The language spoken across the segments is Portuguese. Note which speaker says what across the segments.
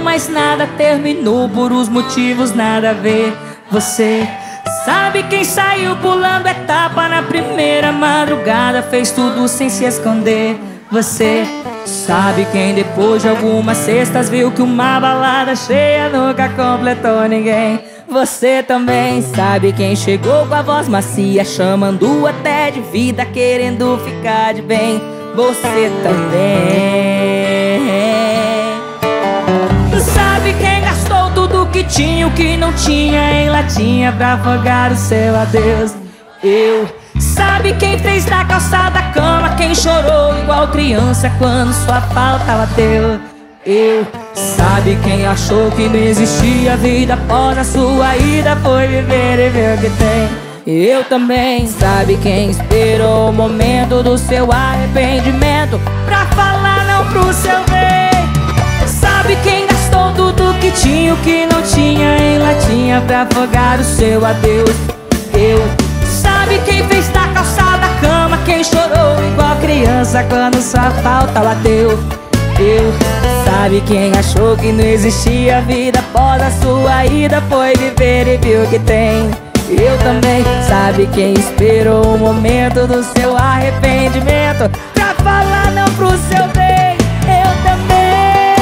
Speaker 1: mais nada terminou por os motivos nada a ver. Você sabe quem saiu pulando etapa na primeira madrugada, fez tudo sem se esconder. Você sabe quem depois de algumas cestas viu que uma balada cheia nunca completou ninguém. Você também sabe quem chegou com a voz macia, chamando até de vida, querendo ficar de bem. Você também sabe quem gastou tudo que tinha, o que não tinha em latinha pra afogar o seu adeus. Sabe quem fez da calçada a cama, quem chorou igual criança quando sua falta bateu. Sabe quem achou que não existia vida após a sua ida, foi viver e ver o que tem. Eu também. Sabe quem esperou o momento do seu arrependimento pra falar não pro seu bem. Sabe quem gastou tudo que tinha, o que não tinha em latinha pra afogar o seu adeus. Sabe quem fez da calçada a cama, quem chorou igual criança quando sua falta bateu. Sabe quem achou que não existia vida após a sua ida, foi viver e viu que tem. Eu também. Sabe quem esperou o momento do seu arrependimento pra falar não pro seu bem. Eu também.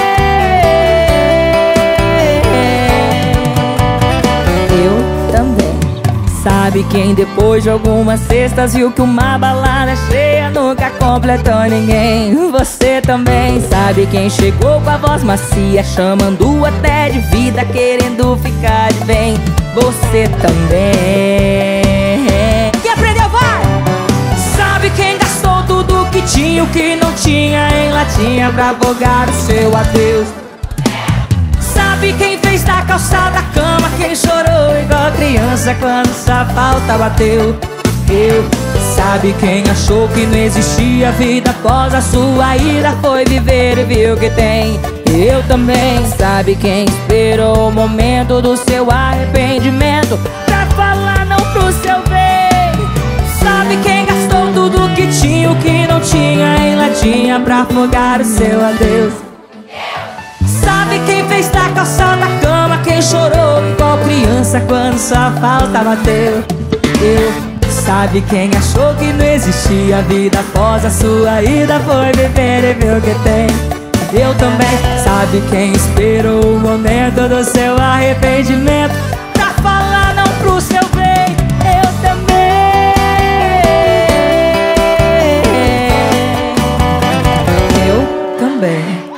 Speaker 1: Eu também. Sabe quem depois de algumas cestas viu que uma balada cheia nunca completou ninguém. Você também. Sabe quem chegou com a voz macia, chamando até de vida, querendo ficar de bem. Você também. Quem aprendeu vai! Sabe quem gastou tudo que tinha, o que não tinha em latinha pra afogar o seu adeus. Sabe quem fez da calçada a cama, quem chorou igual criança quando sua falta bateu. Sabe quem achou que não existia vida após a sua ida, foi viver e viu que tem. Eu também. Sabe quem esperou o momento do seu arrependimento pra falar não pro seu bem. Sabe quem gastou tudo que tinha, o que não tinha em latinha pra afogar o seu adeus. Sabe quem fez da calçada a cama, quem chorou igual criança quando sua falta bateu. Sabe quem achou que não existia vida após a sua ida, foi viver e viu que tem. Eu também. Sabe quem esperou o momento do seu arrependimento pra falar não pro seu bem. Eu também. Eu também.